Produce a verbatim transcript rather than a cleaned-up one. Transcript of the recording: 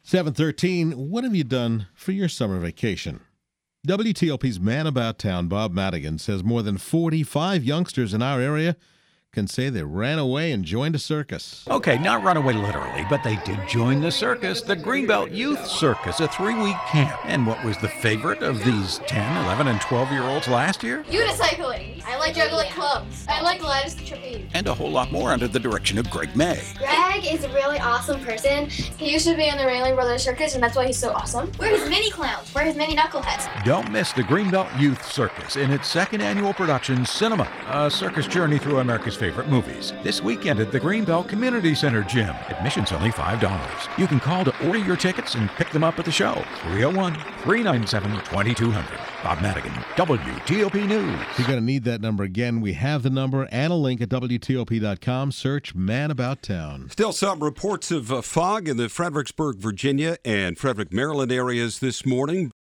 seven thirteen, what have you done for your summer vacation? W T O P's Man About Town, Bob Madigan, says more than forty-five youngsters in our area can say they ran away and joined a circus. Okay, not run away literally, but they did join the circus, the Greenbelt Youth Circus, a three-week camp. And what was the favorite of these ten, eleven, and twelve-year-olds last year? Unicycling. I like juggling clubs. I like lattice trapeze. And a whole lot more under the direction of Greg May. Greg is a really awesome person. He used to be in the Railing Brothers Circus, and that's why he's so awesome. We're his mini clowns. We're his mini knuckleheads. Don't miss the Greenbelt Youth Circus in its second annual production, Cinema, a circus journey through America's favorite movies. This weekend at the Greenbelt Community Center Gym. Admission's only five dollars. You can call to order your tickets and pick them up at the show. three oh one, three nine seven, two two zero zero. Bob Madigan, W T O P News. You're going to need that number again. We have the number and a link at W T O P dot com. Search Man About Town. Still some reports of uh, fog in the Fredericksburg, Virginia and Frederick, Maryland areas this morning.